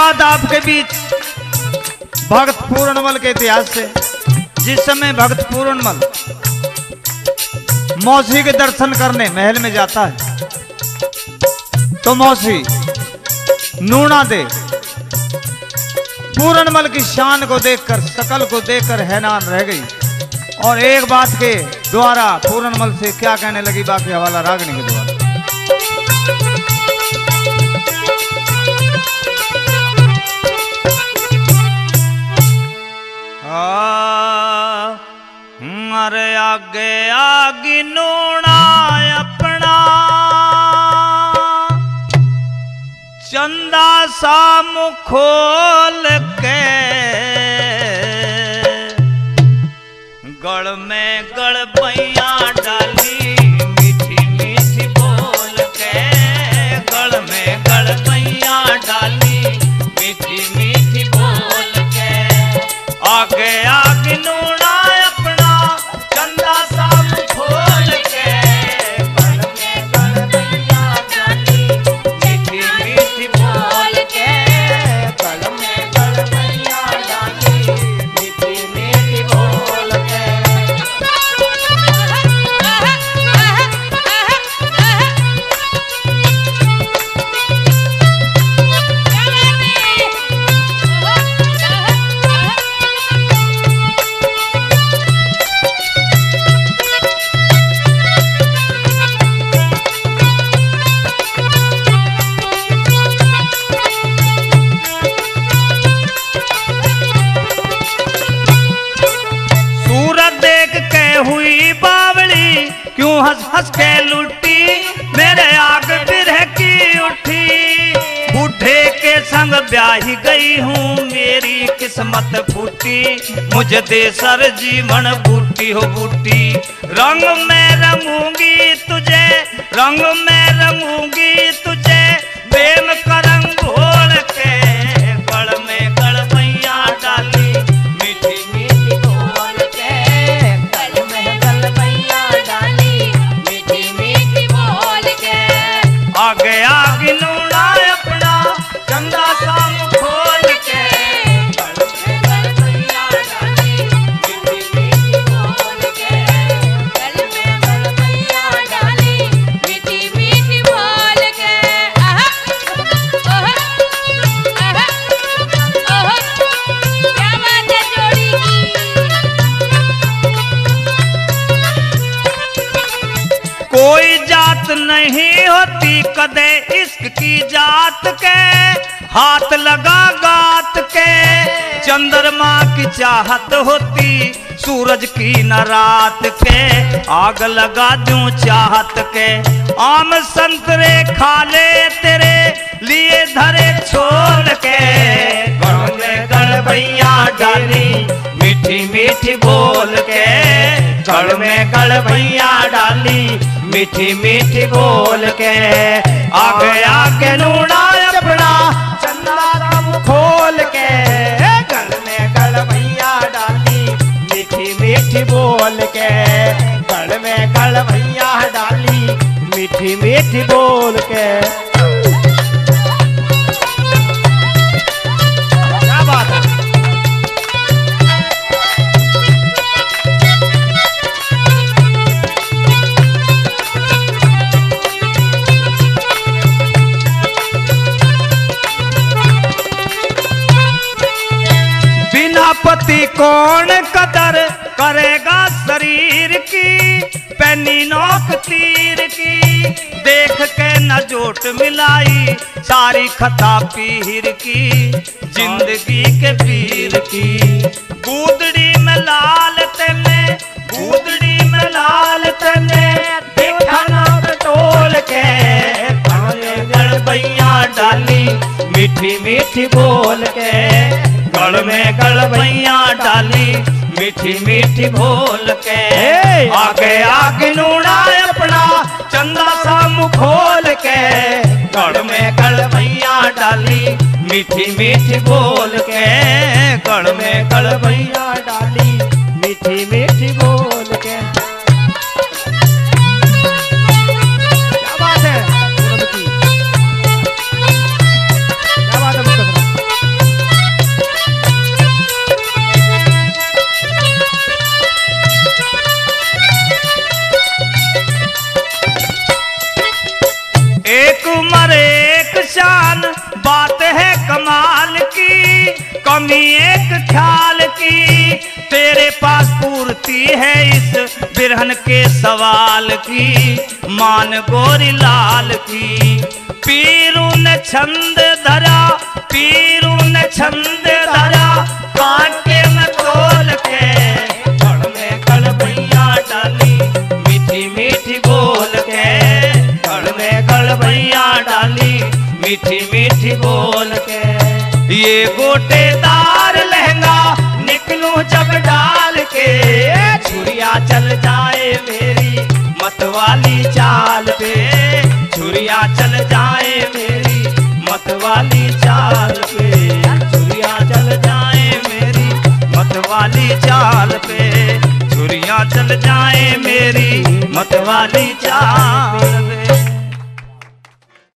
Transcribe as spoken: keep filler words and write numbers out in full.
बात आपके बीच भक्त पूर्णमल के इतिहास से। जिस समय भक्त पूर्णमल मौसी के दर्शन करने महल में जाता है तो मौसी नूना दे पूर्णमल की शान को देखकर, शकल को देखकर हैरान रह गई और एक बात के द्वारा पूर्णमल से क्या कहने लगी, बाकी हवाला रागनी के द्वारा। अरे आगे आगे नूना अपना चंदा सा मुँह खोल के गड़ में गड़ पैया डाली मीठी मीठी बोल के, गड़ में गड़ पैया डाली मीठी मीठी बोल के। आगे आगे नूना अपना चंदा सा मुँह खोल के गड़ में गड़ पैया डाली मीठी मीठी बोल के, गड़ में गड़ पैया डाली मीठी मीठी बोल के। हुई बावली क्यों हंस हंस के लुटी, मेरे आग बिरह की उठी। बूढ़े के संग ब्याही गई हूँ मेरी किस्मत फूटी, मुझे दे सर जीवन बूटी हो बूटी। रंग में रंगूंगी तुझे, रंग में रंगूंगी तुझे, प्रेम का रंग घोल के गड़ में गड़ पैया डाली मीठी मीठी बोल के, गड़ में गड़ पैया डाली मीठी मीठी बोल के। आगे आगे नूना अपना चंदा सा मुँह खोल के गड़ में गड़ पैया डाली मीठी मीठी बोल के, गड़ में गड़ पैया डाली मीठी मीठी बोल के। आहा ओह आहा ओह क्या बात है जोड़ी की। कोई जात नहीं होती कदे इश्क की जात के, हाथ लगा गात के चंद्रमा की चाहत होती सूरज की न रात के। आग लगा दूं चाहत के आम संतरे खा ले तेरे लिए धरे छोड़ के, गड़ में गड़ भैया डाली मीठी मीठी बोल के, गड़ में गड़ भैया डाली मीठी मीठी बोल के। आगे आगे नूना अपना चंदा सा मुँह खोल के गड़ में गड़ भैया डाली मीठी मीठी बोल के, गड़ में गड़ भैया डाली मीठी मीठी बोल के। क्या बात है। बिना पति कौन कदर करेगा शरीर की, पैनी नोक तीर की देख के न जोट मिलाई सारी खता पीर की, जिंदगी के पीर की। गूदड़ी में लाल तने, गूदड़ी में लाल तने देखा ना टोल के, गड़ भैया डाली मीठी मीठी बोल के, गड़ में गड़ भैया डाली मीठी मीठी बोल के। आगे आगे नूना अपना चंदा सा मुँह खोल के, गड़ में गड़ भैया डाली मीठी मीठी बोल के, गड़ में गड़ भैया डाली मीठी मीठी बोल के। क्या बात है, क्या बात है। स्वामी एक ख्याल की, तेरे पास पूर्ति है इस बिरहन के सवाल की, मान गोरी लाल की। पीरू ने छंद धरा, पीरू ने छंद धरा, कांटे में तोल के, कड़ में कड़ भैया डाली, मीठी मीठी बोल के, कड़ में कड़ भैया डाली, मीठी मीठी बोल के। ये गोटेदार लहंगा निकलूं जब डाल के, छुरिया चल जाए मेरी मतवाली चाल पे, छुरिया चल जाए मेरी मतवाली चाल पे, छुरिया चल जाए मेरी मतवाली चाल पे, छुरिया चल जाए मेरी मतवाली चाल पे।